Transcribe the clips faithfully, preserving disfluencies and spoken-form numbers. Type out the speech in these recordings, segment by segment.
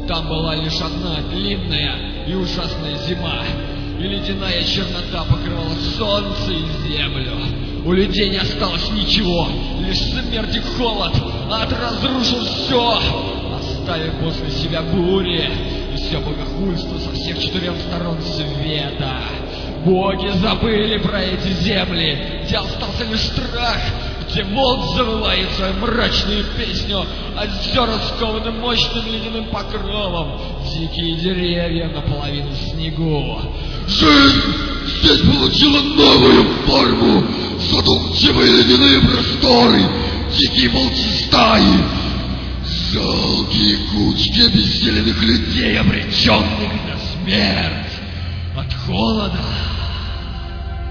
Там была лишь одна длинная и ужасная зима, и ледяная чернота покрывала солнце и землю. У людей не осталось ничего, лишь смерть и холод. Ад разрушил все, оставив после себя бури и все богохульство со всех четырех сторон света. Боги забыли про эти земли, где остался лишь страх, где волк завывает свою мрачную песню, а озера скованы мощным ледяным покровом, дикие деревья наполовину в снегу. Жизнь здесь получила новую форму, задумчивые ледяные просторы, дикие волчьи стаи, жалкие кучки обессиленных людей, обреченных на смерть от холода.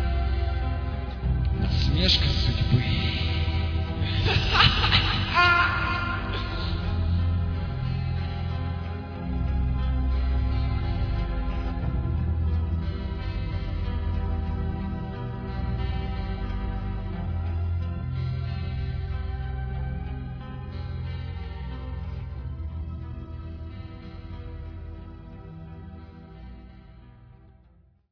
Насмешка судьбы.